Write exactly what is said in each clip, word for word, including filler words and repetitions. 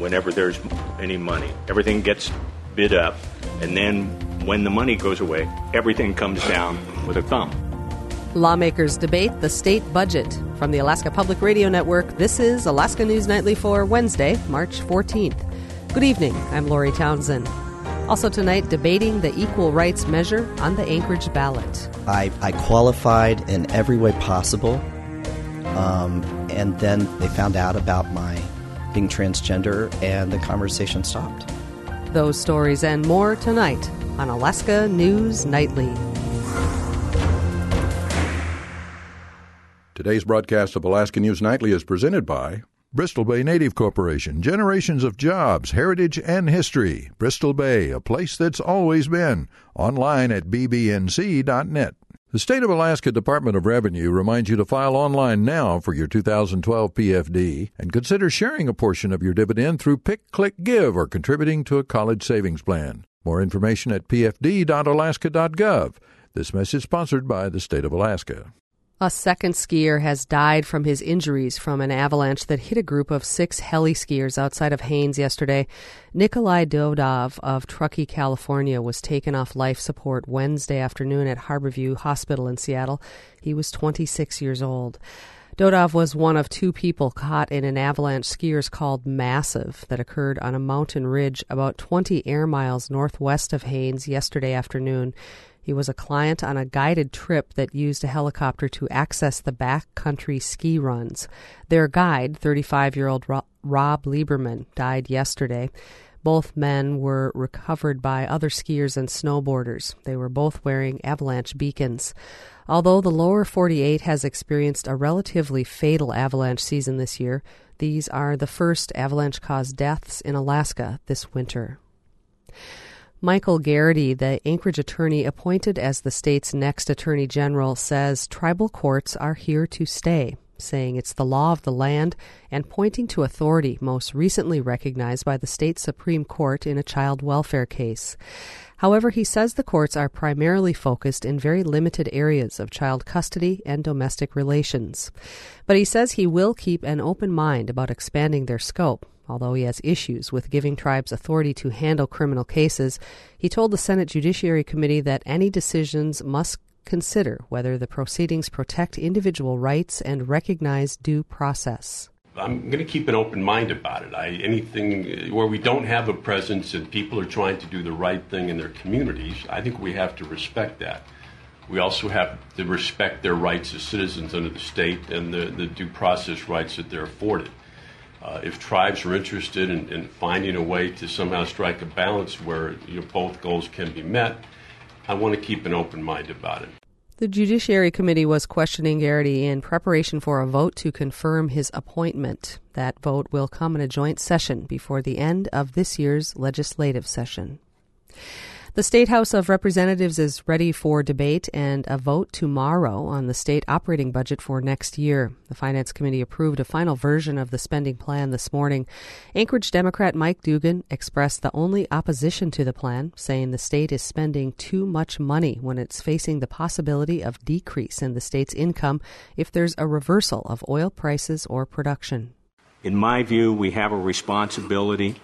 whenever there's any money. Everything gets bid up, and then when the money goes away, everything comes down with a thump. Lawmakers debate the state budget. From the Alaska Public Radio Network, this is Alaska News Nightly for Wednesday, March fourteenth. Good evening. I'm Lori Townsend. Also tonight, debating the equal rights measure on the Anchorage ballot. I, I qualified in every way possible, um, and then they found out about my being transgender, and the conversation stopped. Those stories and more tonight on Alaska News Nightly. Today's broadcast of Alaska News Nightly is presented by Bristol Bay Native Corporation. Generations of jobs, heritage, and history. Bristol Bay, a place that's always been. Online at b b n c dot net. The State of Alaska Department of Revenue reminds you to file online now for your two thousand twelve P F D and consider sharing a portion of your dividend through Pick, Click, Give or contributing to a college savings plan. More information at p f d dot alaska dot gov. This message sponsored by the State of Alaska. A second skier has died from his injuries from an avalanche that hit a group of six heli skiers outside of Haines yesterday. Nikolai Dodov of Truckee, California, was taken off life support Wednesday afternoon at Harborview Hospital in Seattle. He was twenty-six years old. Dodov was one of two people caught in an avalanche skiers called Massive that occurred on a mountain ridge about twenty air miles northwest of Haines yesterday afternoon. He was a client on a guided trip that used a helicopter to access the backcountry ski runs. Their guide, thirty-five-year-old Rob Lieberman, died yesterday. Both men were recovered by other skiers and snowboarders. They were both wearing avalanche beacons. Although the lower forty-eight has experienced a relatively fatal avalanche season this year, these are the first avalanche-caused deaths in Alaska this winter. Michael Garrity, the Anchorage attorney appointed as the state's next attorney general, says tribal courts are here to stay, saying it's the law of the land and pointing to authority most recently recognized by the state Supreme Court in a child welfare case. However, he says the courts are primarily focused in very limited areas of child custody and domestic relations. But he says he will keep an open mind about expanding their scope. Although he has issues with giving tribes authority to handle criminal cases, he told the Senate Judiciary Committee that any decisions must consider whether the proceedings protect individual rights and recognize due process. I'm going to keep an open mind about it. I, anything where we don't have a presence and people are trying to do the right thing in their communities, I think we have to respect that. We also have to respect their rights as citizens under the state and the, the due process rights that they're afforded. Uh, if tribes are interested in, in finding a way to somehow strike a balance where you know, both goals can be met, I want to keep an open mind about it. The Judiciary Committee was questioning Garrity in preparation for a vote to confirm his appointment. That vote will come in a joint session before the end of this year's legislative session. The State House of Representatives is ready for debate and a vote tomorrow on the state operating budget for next year. The Finance Committee approved a final version of the spending plan this morning. Anchorage Democrat Mike Dugan expressed the only opposition to the plan, saying the state is spending too much money when it's facing the possibility of decrease in the state's income if there's a reversal of oil prices or production. In my view, we have a responsibility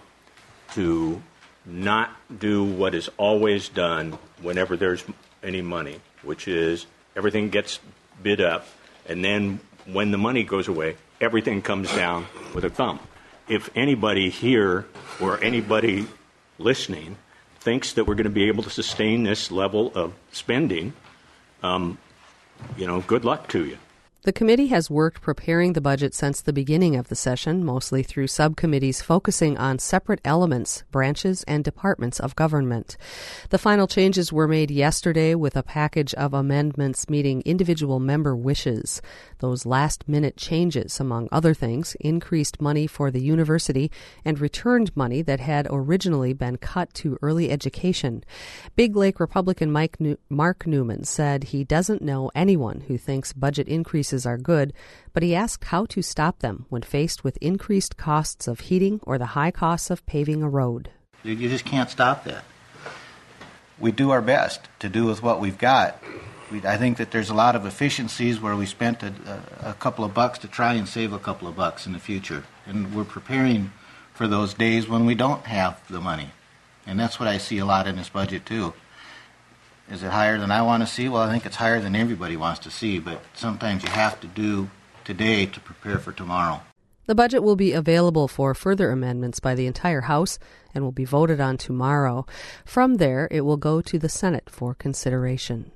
to not do what is always done whenever there's any money, which is everything gets bid up, and then when the money goes away, everything comes down with a thump. If anybody here or anybody listening thinks that we're going to be able to sustain this level of spending, um, you know, good luck to you. The committee has worked preparing the budget since the beginning of the session, mostly through subcommittees focusing on separate elements, branches, and departments of government. The final changes were made yesterday with a package of amendments meeting individual member wishes. Those last-minute changes, among other things, increased money for the university and returned money that had originally been cut to early education. Big Lake Republican Mike New- Mark Newman said he doesn't know anyone who thinks budget increases are good, but he asked how to stop them when faced with increased costs of heating or the high costs of paving a road. You just can't stop that. We do our best to do with what we've got. We, I think that there's a lot of efficiencies where we spent a, a, a couple of bucks to try and save a couple of bucks in the future. And we're preparing for those days when we don't have the money. And that's what I see a lot in this budget too. Is it higher than I want to see? Well, I think it's higher than everybody wants to see, but sometimes you have to do today to prepare for tomorrow. The budget will be available for further amendments by the entire House and will be voted on tomorrow. From there, it will go to the Senate for consideration.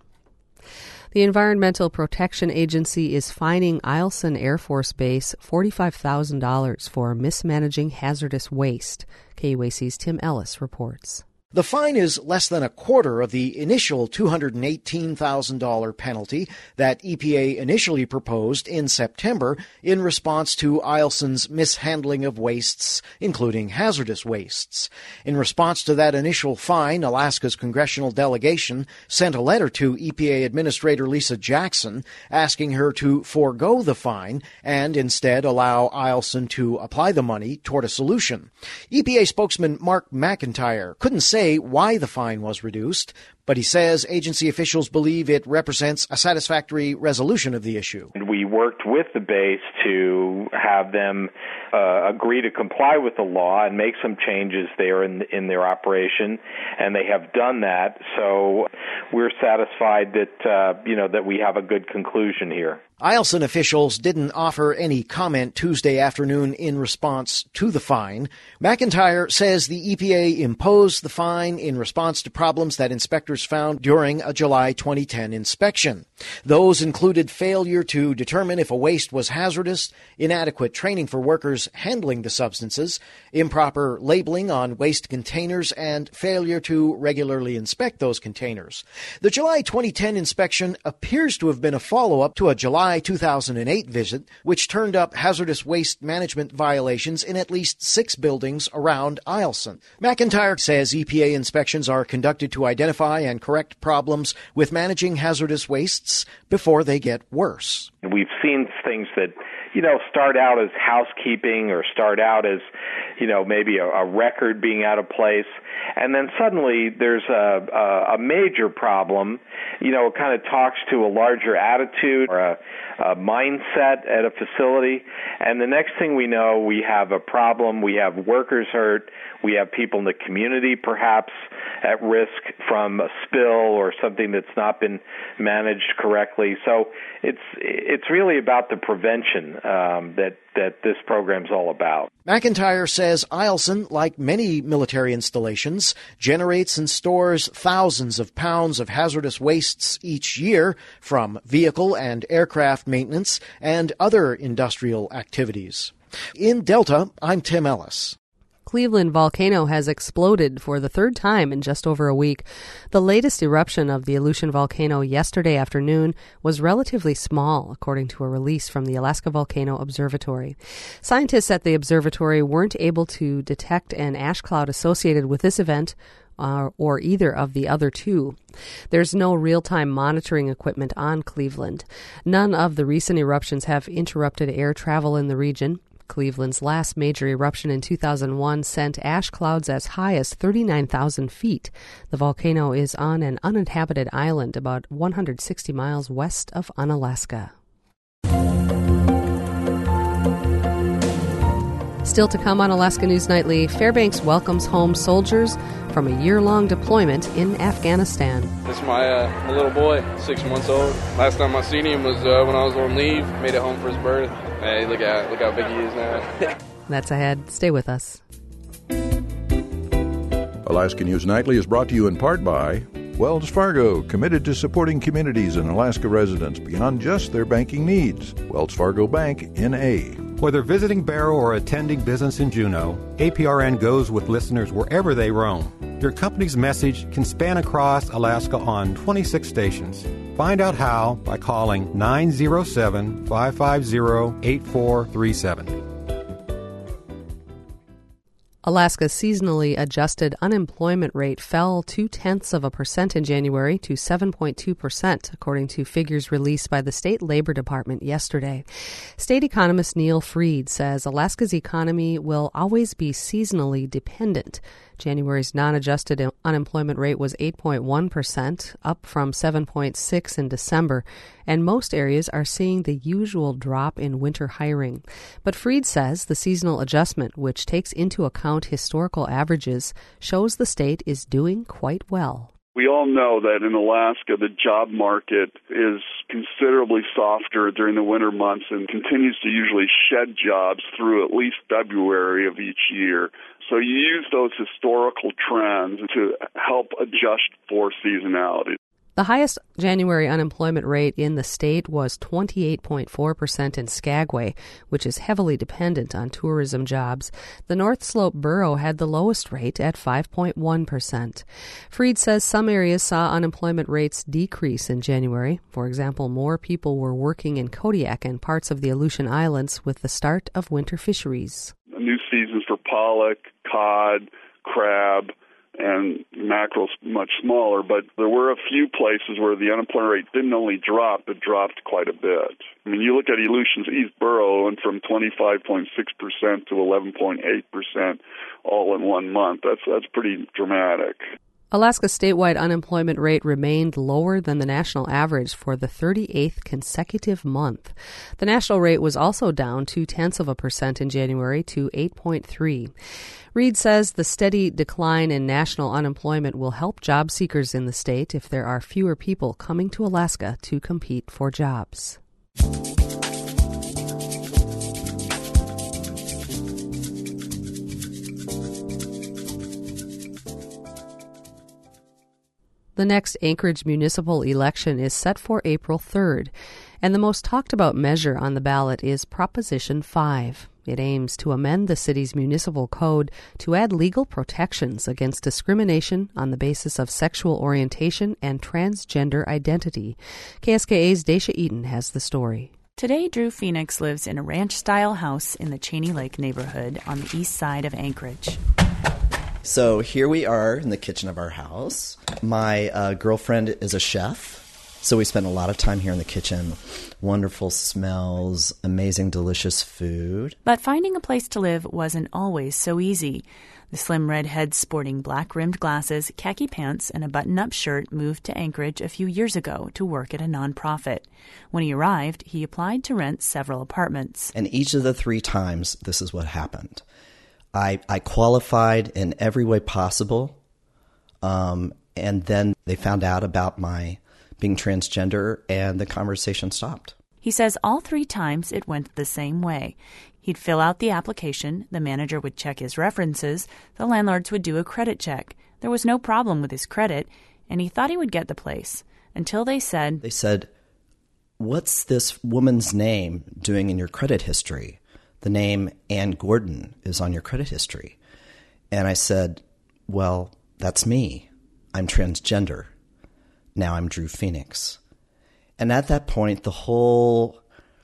The Environmental Protection Agency is fining Eielson Air Force Base forty-five thousand dollars for mismanaging hazardous waste. K U A C's Tim Ellis reports. The fine is less than a quarter of the initial two hundred eighteen thousand dollars penalty that E P A initially proposed in September in response to Eielson's mishandling of wastes, including hazardous wastes. In response to that initial fine, Alaska's congressional delegation sent a letter to E P A Administrator Lisa Jackson asking her to forego the fine and instead allow Eielson to apply the money toward a solution. E P A spokesman Mark McIntyre couldn't say why the fine was reduced, but he says agency officials believe it represents a satisfactory resolution of the issue. We worked with the base to have them uh, agree to comply with the law and make some changes there in, in their operation, and they have done that. So we're satisfied that uh, you know that we have a good conclusion here. Eielson officials didn't offer any comment Tuesday afternoon in response to the fine. McIntyre says the E P A imposed the fine in response to problems that inspectors found during a July twenty ten inspection. Those included failure to determine if a waste was hazardous, inadequate training for workers handling the substances, improper labeling on waste containers, and failure to regularly inspect those containers. The July twenty ten inspection appears to have been a follow-up to a July two thousand eight visit, which turned up hazardous waste management violations in at least six buildings around Eielson. McIntyre says E P A inspections are conducted to identify and correct problems with managing hazardous wastes before they get worse. We've seen things that, you know, start out as housekeeping or start out as, you know, maybe a, a record being out of place. And then suddenly there's a, a, a major problem. You know, it kind of talks to a larger attitude or a, a mindset at a facility. And the next thing we know, we have a problem. We have workers hurt. We have people in the community perhaps at risk from a spill or something that's not been managed correctly. So it's it's really about the prevention um, that, that this program's all about. McIntyre says Eielson, like many military installations, generates and stores thousands of pounds of hazardous wastes each year from vehicle and aircraft maintenance and other industrial activities. In Delta, I'm Tim Ellis. Cleveland volcano has exploded for the third time in just over a week. The latest eruption of the Aleutian volcano yesterday afternoon was relatively small, according to a release from the Alaska Volcano Observatory. Scientists at the observatory weren't able to detect an ash cloud associated with this event, Uh, or either of the other two. There's no real-time monitoring equipment on Cleveland. None of the recent eruptions have interrupted air travel in the region. Cleveland's last major eruption in two thousand one sent ash clouds as high as thirty-nine thousand feet. The volcano is on an uninhabited island about one hundred sixty miles west of Unalaska. Still to come on Alaska News Nightly, Fairbanks welcomes home soldiers from a year-long deployment in Afghanistan. This is my, uh, my little boy, six months old. Last time I seen him was uh, when I was on leave. Made it home for his birth. Hey, look at look how big he is now. That's ahead. Stay with us. Alaska News Nightly is brought to you in part by Wells Fargo, committed to supporting communities and Alaska residents beyond just their banking needs. Wells Fargo Bank, N A Whether visiting Barrow or attending business in Juneau, A P R N goes with listeners wherever they roam. Your company's message can span across Alaska on twenty-six stations. Find out how by calling nine oh seven, five five zero, eight four three seven. Alaska's seasonally adjusted unemployment rate fell two-tenths of a percent in January to seven point two percent, according to figures released by the State Labor Department yesterday. State economist Neil Freed says Alaska's economy will always be seasonally dependent. January's non-adjusted unemployment rate was eight point one percent, up from seven point six in December, and most areas are seeing the usual drop in winter hiring. But Freed says the seasonal adjustment, which takes into account historical averages, shows the state is doing quite well. We all know that in Alaska, the job market is considerably softer during the winter months and continues to usually shed jobs through at least February of each year. So you use those historical trends to help adjust for seasonality. The highest January unemployment rate in the state was twenty-eight point four percent in Skagway, which is heavily dependent on tourism jobs. The North Slope borough had the lowest rate at five point one percent. Freed says some areas saw unemployment rates decrease in January. For example, more people were working in Kodiak and parts of the Aleutian Islands with the start of winter fisheries. New seasons for pollock, cod, crab, and mackerel's much smaller, but there were a few places where the unemployment rate didn't only drop, but dropped quite a bit. I mean, you look at Aleutian's East Borough, and from twenty-five point six percent to eleven point eight percent all in one month. That's that's pretty dramatic. Alaska's statewide unemployment rate remained lower than the national average for the thirty-eighth consecutive month. The national rate was also down two-tenths of a percent in January to eight point three. Reed says the steady decline in national unemployment will help job seekers in the state if there are fewer people coming to Alaska to compete for jobs. The next Anchorage municipal election is set for April third, and the most talked about measure on the ballot is Proposition five. It aims to amend the city's municipal code to add legal protections against discrimination on the basis of sexual orientation and transgender identity. K S K A's Daisha Eaton has the story. Today, Drew Phoenix lives in a ranch-style house in the Cheney Lake neighborhood on the east side of Anchorage. So here we are in the kitchen of our house. My uh, girlfriend is a chef, so we spend a lot of time here in the kitchen. Wonderful smells, amazing, delicious food. But finding a place to live wasn't always so easy. The slim redhead sporting black-rimmed glasses, khaki pants, and a button-up shirt moved to Anchorage a few years ago to work at a nonprofit. When he arrived, he applied to rent several apartments. And each of the three times, this is what happened. I, I qualified in every way possible, um, and then they found out about my being transgender, and the conversation stopped. He says all three times it went the same way. He'd fill out the application, the manager would check his references, the landlords would do a credit check. There was no problem with his credit, and he thought he would get the place, until they said... They said, "What's this woman's name doing in your credit history? The name Ann Gordon is on your credit history." And I said, "Well, that's me. I'm transgender. Now I'm Drew Phoenix." And at that point, the whole,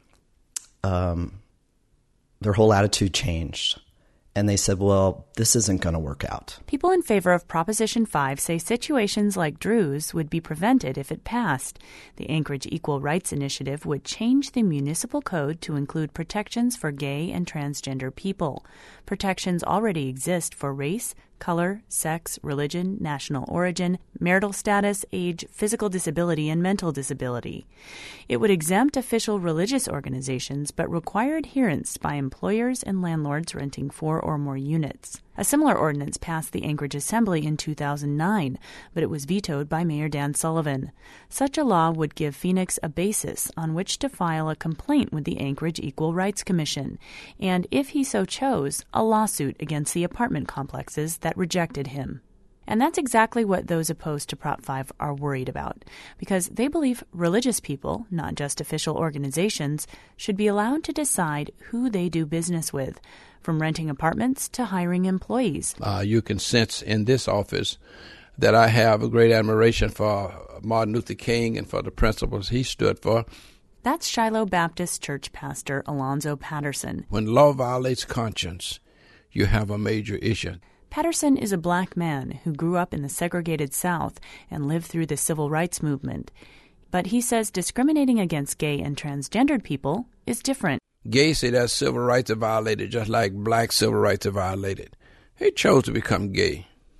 um, their whole attitude changed. And they said, "Well, this isn't going to work out." People in favor of Proposition five say situations like Drew's would be prevented if it passed. The Anchorage Equal Rights Initiative would change the municipal code to include protections for gay and transgender people. Protections already exist for race, color, sex, religion, national origin, marital status, age, physical disability, and mental disability. It would exempt official religious organizations but require adherence by employers and landlords renting four or more units. A similar ordinance passed the Anchorage Assembly in two thousand nine, but it was vetoed by Mayor Dan Sullivan. Such a law would give Phoenix a basis on which to file a complaint with the Anchorage Equal Rights Commission, and, if he so chose, a lawsuit against the apartment complexes that rejected him. And that's exactly what those opposed to Prop five are worried about, because they believe religious people, not just official organizations, should be allowed to decide who they do business with, from renting apartments to hiring employees. Uh, you can sense in this office that I have a great admiration for Martin Luther King and for the principles he stood for. That's Shiloh Baptist Church pastor Alonzo Patterson. When law violates conscience, you have a major issue. Patterson is a black man who grew up in the segregated South and lived through the civil rights movement. But he says discriminating against gay and transgendered people is different. Gays say that civil rights are violated just like black civil rights are violated. He chose to become gay.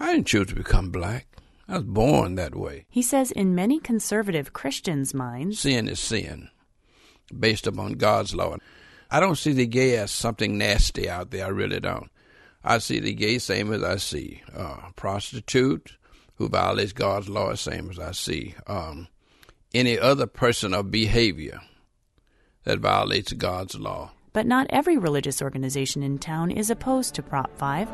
I didn't choose to become black. I was born that way. He says in many conservative Christians' minds, sin is sin, based upon God's law. I don't see the gay as something nasty out there. I really don't. I see the gay same as I see uh, prostitute who violates God's law, same as I see um, any other person of behavior that violates God's law. But not every religious organization in town is opposed to Prop five.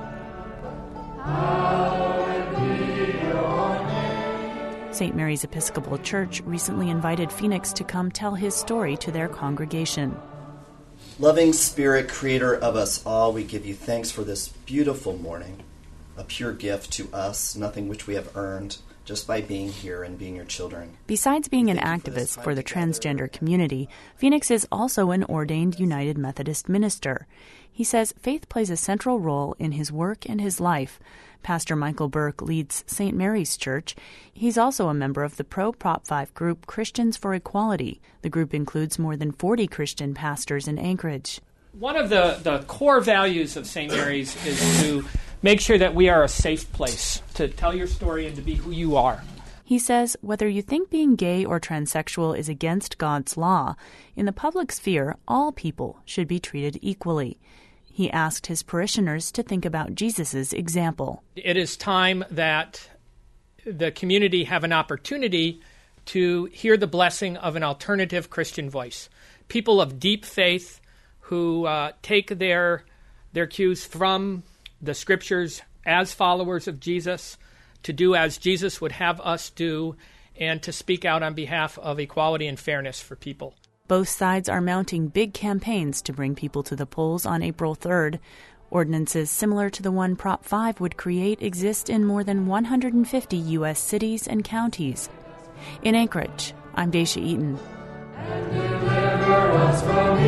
Saint Mary's Episcopal Church recently invited Phoenix to come tell his story to their congregation. Loving Spirit, creator of us all, we give you thanks for this beautiful morning, a pure gift to us, nothing which we have earned, just by being here and being your children. Besides being an activist for the transgender community, Phoenix is also an ordained United Methodist minister. He says faith plays a central role in his work and his life. Pastor Michael Burke leads Saint Mary's Church. He's also a member of the pro-Prop five group Christians for Equality. The group includes more than forty Christian pastors in Anchorage. One of the, the core values of Saint Mary's is to make sure that we are a safe place to tell your story and to be who you are. He says whether you think being gay or transsexual is against God's law, in the public sphere, all people should be treated equally. He asked his parishioners to think about Jesus' example. It is time that the community have an opportunity to hear the blessing of an alternative Christian voice. People of deep faith who uh, take their their cues from the Scriptures as followers of Jesus, to do as Jesus would have us do, and to speak out on behalf of equality and fairness for people. Both sides are mounting big campaigns to bring people to the polls on April third. Ordinances similar to the one Prop five would create exist in more than one hundred fifty U S cities and counties. In Anchorage, I'm Daisha Eaton. And deliver us from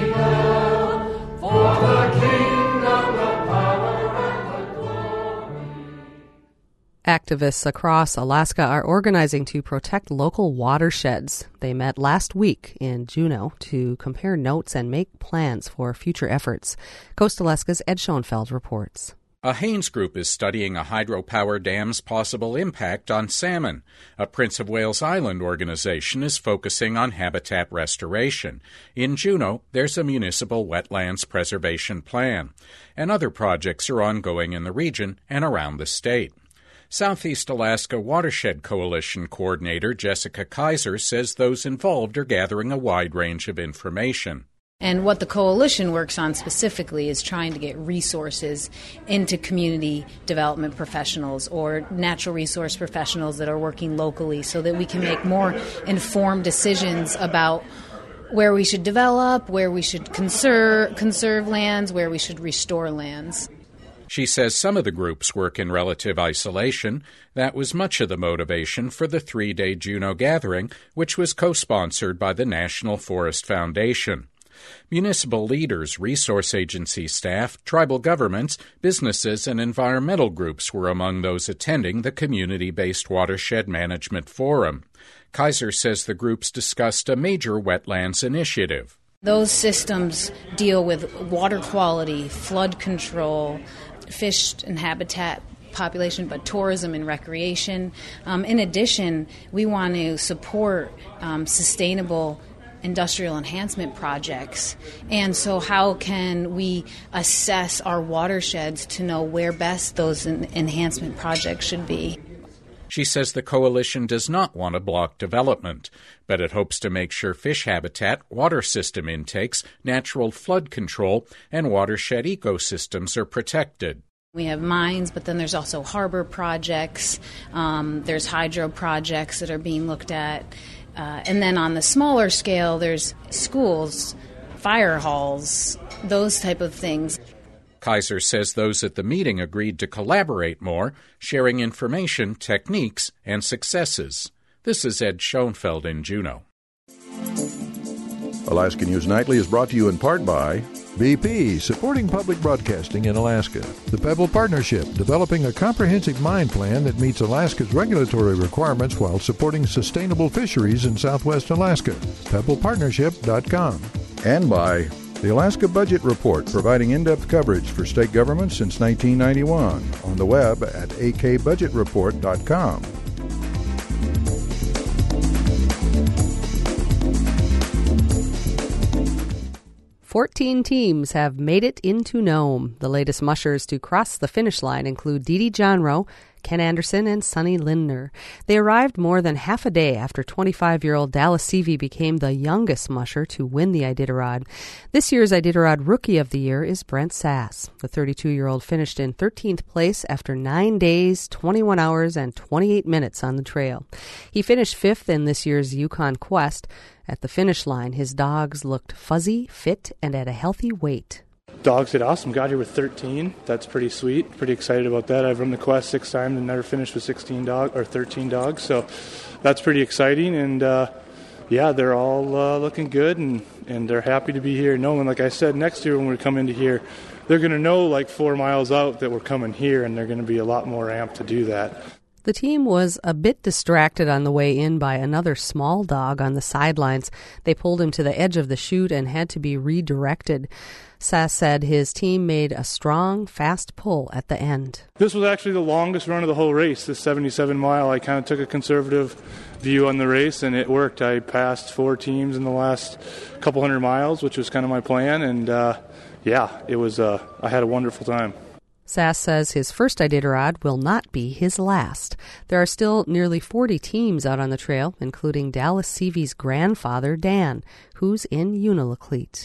evil, for the kingdom, the power, and the glory. Activists across Alaska are organizing to protect local watersheds. They met last week in Juneau to compare notes and make plans for future efforts. Coast Alaska's Ed Schoenfeld reports. A Haines group is studying a hydropower dam's possible impact on salmon. A Prince of Wales Island organization is focusing on habitat restoration. In Juneau, there's a municipal wetlands preservation plan. And other projects are ongoing in the region and around the state. Southeast Alaska Watershed Coalition coordinator Jessica Kaiser says those involved are gathering a wide range of information. And what the coalition works on specifically is trying to get resources into community development professionals or natural resource professionals that are working locally so that we can make more informed decisions about where we should develop, where we should conserve, conserve lands, where we should restore lands. She says some of the groups work in relative isolation. That was much of the motivation for the three-day Juneau gathering, which was co-sponsored by the National Forest Foundation. Municipal leaders, resource agency staff, tribal governments, businesses, and environmental groups were among those attending the community-based Watershed Management Forum. Kaiser says the groups discussed a major wetlands initiative. Those systems deal with water quality, flood control, fish and habitat population, but tourism and recreation. Um, in addition, we want to support um, sustainable industrial enhancement projects. And so how can we assess our watersheds to know where best those en- enhancement projects should be? She says the coalition does not want to block development, but it hopes to make sure fish habitat, water system intakes, natural flood control, and watershed ecosystems are protected. We have mines, but then there's also harbor projects. Um, there's hydro projects that are being looked at. Uh, and then on the smaller scale, there's schools, fire halls, those type of things. Kaiser says those at the meeting agreed to collaborate more, sharing information, techniques, and successes. This is Ed Schoenfeld in Juneau. Alaska News Nightly is brought to you in part by B P, supporting public broadcasting in Alaska. The Pebble Partnership, developing a comprehensive mine plan that meets Alaska's regulatory requirements while supporting sustainable fisheries in southwest Alaska. pebble partnership dot com. And by The Alaska Budget Report, providing in-depth coverage for state government since nineteen ninety-one. On the web at a k budget report dot com. Fourteen teams have made it into Nome. The latest mushers to cross the finish line include Dee Dee Johnrow, Ken Anderson, and Sonny Lindner. They arrived more than half a day after twenty-five-year-old Dallas Seavey became the youngest musher to win the Iditarod. This year's Iditarod Rookie of the Year is Brent Sass. The thirty-two-year-old finished in thirteenth place after nine days, twenty-one hours, and twenty-eight minutes on the trail. He finished fifth in this year's Yukon Quest. At the finish line, his dogs looked fuzzy, fit, and at a healthy weight. Dogs did awesome. Got here with thirteen. That's pretty sweet. Pretty excited about that. I've run the Quest six times and never finished with sixteen dog or thirteen dogs. So that's pretty exciting. And uh, yeah, they're all uh, looking good and, and they're happy to be here. Knowing, like I said, next year when we come into here, they're going to know like four miles out that we're coming here, and they're going to be a lot more amped to do that. The team was a bit distracted on the way in by another small dog on the sidelines. They pulled him to the edge of the chute and had to be redirected. Sass said his team made a strong, fast pull at the end. This was actually the longest run of the whole race, this seventy-seven mile. I kind of took a conservative view on the race, and it worked. I passed four teams in the last couple hundred miles, which was kind of my plan, and uh, yeah, it was. Uh, I had a wonderful time. Sass says his first Iditarod will not be his last. There are still nearly forty teams out on the trail, including Dallas Seavey's grandfather, Dan, who's in Unalakleet.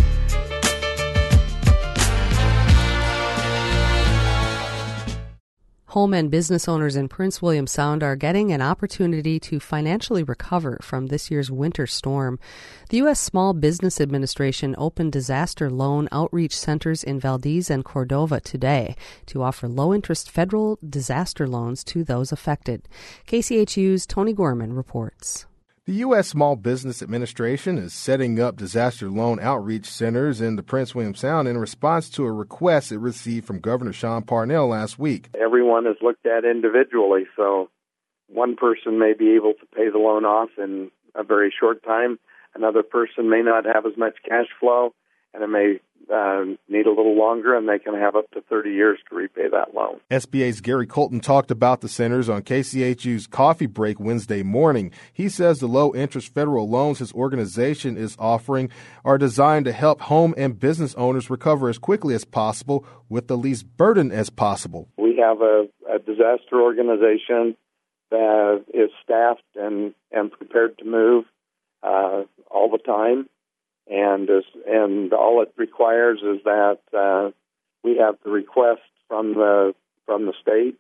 Home and business owners in Prince William Sound are getting an opportunity to financially recover from this year's winter storm. The U S Small Business Administration opened disaster loan outreach centers in Valdez and Cordova today to offer low-interest federal disaster loans to those affected. K C H U's Tony Gorman reports. The U S Small Business Administration is setting up disaster loan outreach centers in the Prince William Sound in response to a request it received from Governor Sean Parnell last week. Everyone is looked at individually, so one person may be able to pay the loan off in a very short time. Another person may not have as much cash flow, and it may uh, need a little longer, and they can have up to thirty years to repay that loan. S B A's Gary Colton talked about the centers on K C H U's Coffee Break Wednesday morning. He says the low-interest federal loans his organization is offering are designed to help home and business owners recover as quickly as possible with the least burden as possible. We have a, a disaster organization that is staffed and, and prepared to move uh, all the time. And is, and all it requires is that uh, we have the request from the from the state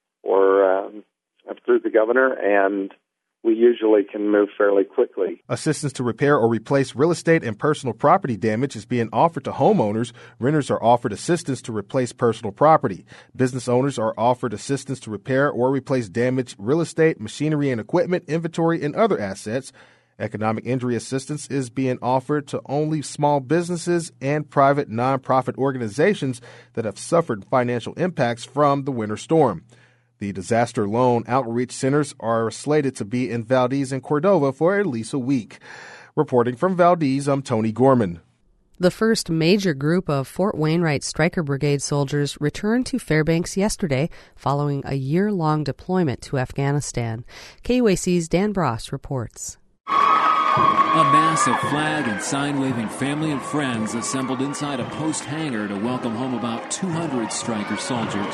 or um, through the governor, and we usually can move fairly quickly. Assistance to repair or replace real estate and personal property damage is being offered to homeowners. Renters are offered assistance to replace personal property. Business owners are offered assistance to repair or replace damaged real estate, machinery and equipment, inventory, and other assets. Economic injury assistance is being offered to only small businesses and private nonprofit organizations that have suffered financial impacts from the winter storm. The disaster loan outreach centers are slated to be in Valdez and Cordova for at least a week. Reporting from Valdez, I'm Tony Gorman. The first major group of Fort Wainwright Stryker Brigade soldiers returned to Fairbanks yesterday following a year-long deployment to Afghanistan. K U A C's Dan Bross reports. A mass of flag and sign-waving family and friends assembled inside a post hangar to welcome home about two hundred Stryker soldiers.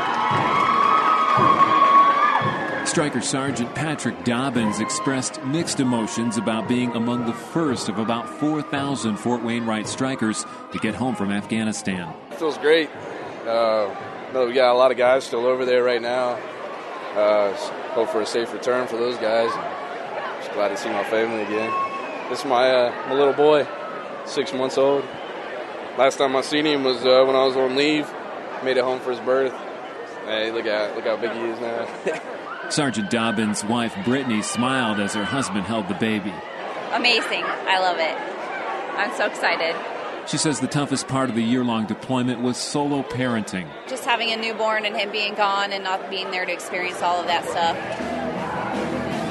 Stryker Sergeant Patrick Dobbins expressed mixed emotions about being among the first of about four thousand Fort Wainwright Strykers to get home from Afghanistan. It feels great. Uh, know we got a lot of guys still over there right now. Uh, hope for a safe return for those guys. Just glad to see my family again. This is my, uh, my little boy, six months old. Last time I seen him was uh, when I was on leave. Made it home for his birth. Hey, look at look how big he is now. Sergeant Dobbins' wife Brittany smiled as her husband held the baby. Amazing. I love it. I'm so excited. She says the toughest part of the year-long deployment was solo parenting. Just having a newborn and him being gone and not being there to experience all of that stuff.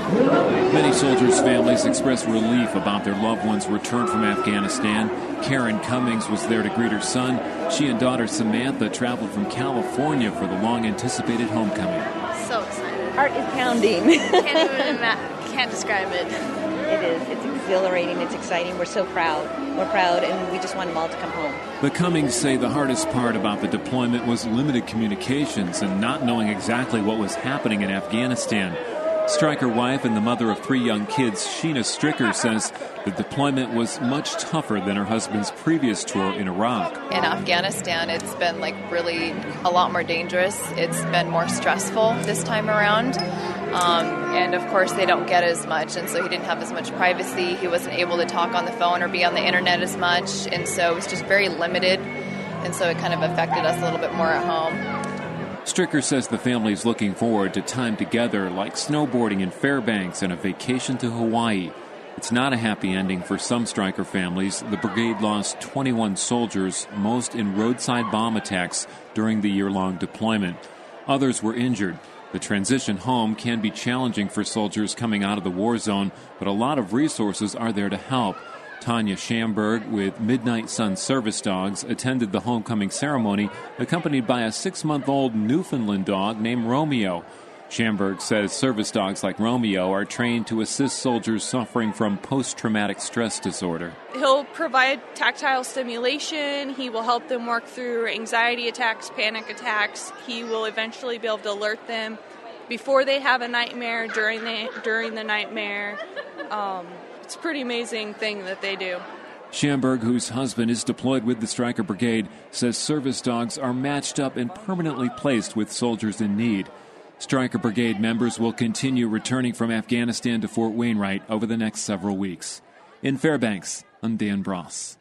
Many soldiers' families expressed relief about their loved ones' return from Afghanistan. Karen Cummings was there to greet her son. She and daughter Samantha traveled from California for the long-anticipated homecoming. So excited. Heart is pounding. can't even ima- can't describe it. It is. It's exhilarating. It's exciting. We're so proud. We're proud, and we just want them all to come home. The Cummings say the hardest part about the deployment was limited communications and not knowing exactly what was happening in Afghanistan. Stryker wife and the mother of three young kids, Sheena Stricker, says the deployment was much tougher than her husband's previous tour in Iraq. In Afghanistan, it's been like really a lot more dangerous. It's been more stressful this time around. Um, and of course, they don't get as much, and so he didn't have as much privacy. He wasn't able to talk on the phone or be on the internet as much, and so it was just very limited. And so it kind of affected us a little bit more at home. Stricker says the family is looking forward to time together like snowboarding in Fairbanks and a vacation to Hawaii. It's not a happy ending for some Stryker families. The brigade lost twenty-one soldiers, most in roadside bomb attacks during the year-long deployment. Others were injured. The transition home can be challenging for soldiers coming out of the war zone, but a lot of resources are there to help. Tanya Schamberg with Midnight Sun Service Dogs attended the homecoming ceremony, accompanied by a six-month-old Newfoundland dog named Romeo. Schamberg says service dogs like Romeo are trained to assist soldiers suffering from post-traumatic stress disorder. He'll provide tactile stimulation. He will help them work through anxiety attacks, panic attacks. He will eventually be able to alert them before they have a nightmare, during the, during the nightmare. Um, It's a pretty amazing thing that they do. Schamberg, whose husband is deployed with the Stryker Brigade, says service dogs are matched up and permanently placed with soldiers in need. Stryker Brigade members will continue returning from Afghanistan to Fort Wainwright over the next several weeks. In Fairbanks, I'm Dan Bross.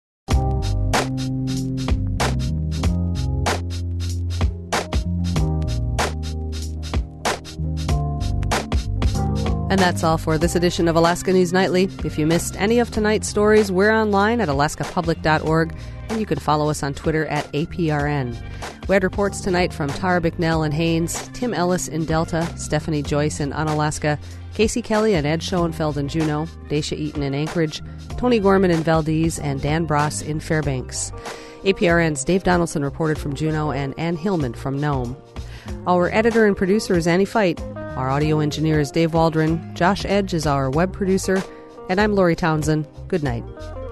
And that's all for this edition of Alaska News Nightly. If you missed any of tonight's stories, we're online at alaska public dot org, and you can follow us on Twitter at A P R N. We had reports tonight from Tara Bicknell in Haines, Tim Ellis in Delta, Stephanie Joyce in Unalaska, Casey Kelly and Ed Schoenfeld in Juneau, Dacia Eaton in Anchorage, Tony Gorman in Valdez, and Dan Bross in Fairbanks. A P R N's Dave Donaldson reported from Juneau and Ann Hillman from Nome. Our editor and producer is Annie Fight. Our audio engineer is Dave Waldron. Josh Edge is our web producer. And I'm Lori Townsend. Good night.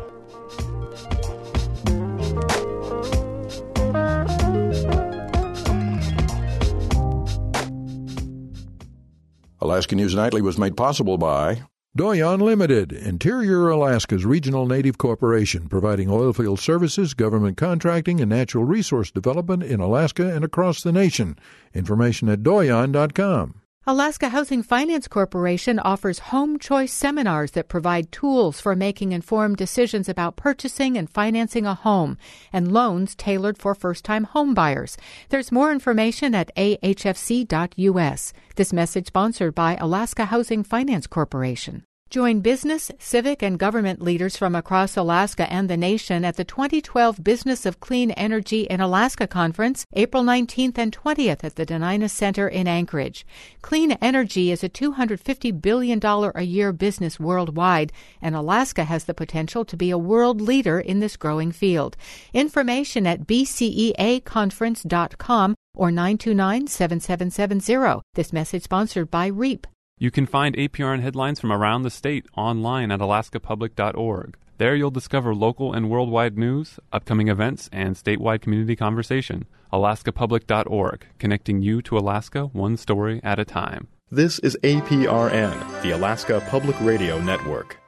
Alaska News Nightly was made possible by Doyon Limited, Interior Alaska's regional native corporation, providing oilfield services, government contracting, and natural resource development in Alaska and across the nation. Information at doyon dot com. Alaska Housing Finance Corporation offers home choice seminars that provide tools for making informed decisions about purchasing and financing a home, and loans tailored for first-time home buyers. There's more information at a h f c dot u s. This message sponsored by Alaska Housing Finance Corporation. Join business, civic, and government leaders from across Alaska and the nation at the twenty twelve Business of Clean Energy in Alaska Conference, April nineteenth and twentieth at the Denina Center in Anchorage. Clean energy is a two hundred fifty billion dollars a year business worldwide, and Alaska has the potential to be a world leader in this growing field. Information at b c e a conference dot com or nine two nine, seven seven seven zero. This message sponsored by REAP. You can find A P R N headlines from around the state online at alaska public dot org. There you'll discover local and worldwide news, upcoming events, and statewide community conversation. alaska public dot org, connecting you to Alaska one story at a time. This is A P R N, the Alaska Public Radio Network.